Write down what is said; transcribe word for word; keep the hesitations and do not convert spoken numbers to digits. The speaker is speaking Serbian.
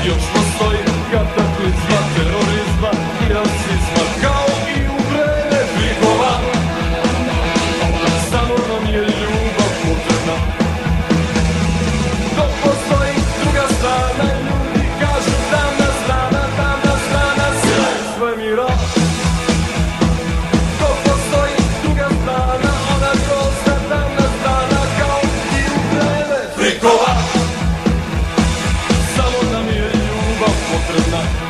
još postoji kataklizma, terorizma i rasizma, kao i u vreme frikova. Samo nam je ljubav potrebna. Dok postoji druga strana, ljudi kažu tamna strana, tamna strana svemira. Dok postoji druga strana, ona grozna tamna strana, kao i u vreme frikova. Samo nam je ljubav potrebna.